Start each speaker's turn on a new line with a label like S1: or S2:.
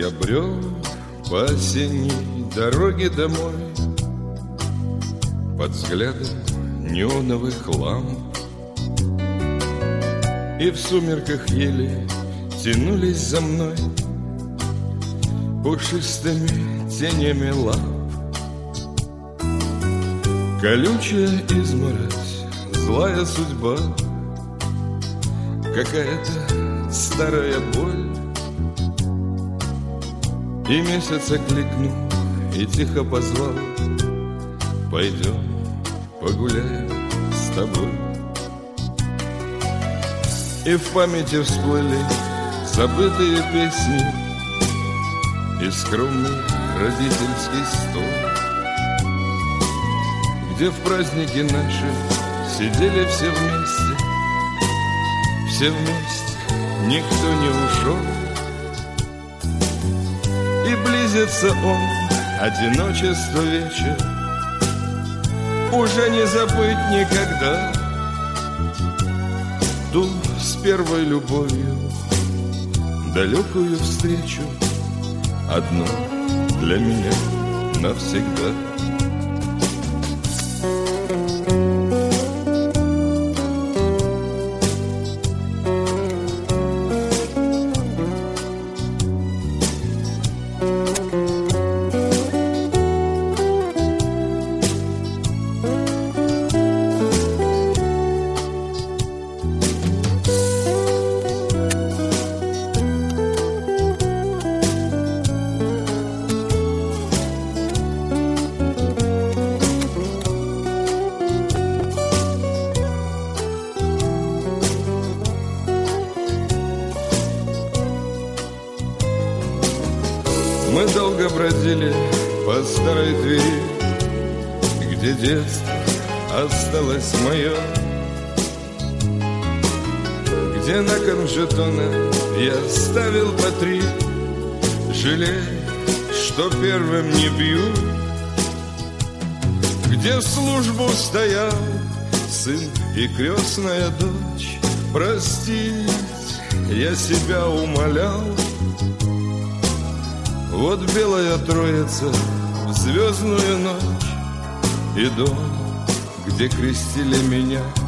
S1: я брел по осенней дороге домой под взглядом неоновых ламп, и в сумерках еле тянулись за мной пушистыми тенями лап. Колючая изморозь, злая судьба, какая-то старая боль. И месяц окликнул и тихо позвал: пойдем погуляем с тобой. И в памяти всплыли забытые песни и скромный родительский стол, где в праздники наши сидели все вместе, никто не ушел. И близится он, одиночество вечер, уже не забыть никогда ту с первой любовью далекую встречу, одну для меня навсегда. Мы долго бродили по старой двери, где детство осталось мое, где на кон жетона я ставил по 3, жалея, что первым не бью, где в службу стоял сын и крестная дочь. Простить я себя умолял. Вот белая Троица в звездную ночь, и дом, где крестили меня,